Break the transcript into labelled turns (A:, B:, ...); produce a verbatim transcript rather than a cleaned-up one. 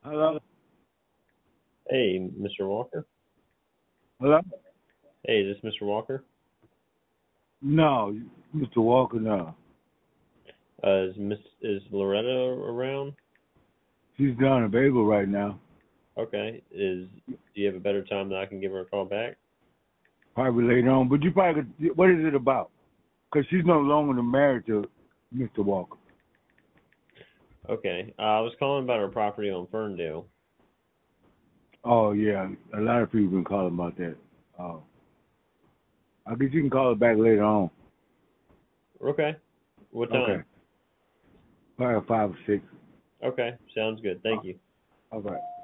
A: Hello?
B: Hey, mister Walker.
A: Hello?
B: Hey, is this mister Walker?
A: No, mister Walker, no.
B: Uh, is Miss is Loretta around?
A: She's down available right now.
B: Okay. Is do you have a better time that I can give her a call back?
A: Probably later on. But you probably could, what is it about? Because she's no longer married to mister Walker.
B: Okay. Uh, I was calling about her property on Ferndale.
A: Oh, yeah. A lot of people been calling about that. Oh. I guess you can call her back later on.
B: Okay. What
A: Okay.
B: time?
A: Probably five or six.
B: Okay. Sounds good.
A: Uh,
B: Thank you.
A: all right.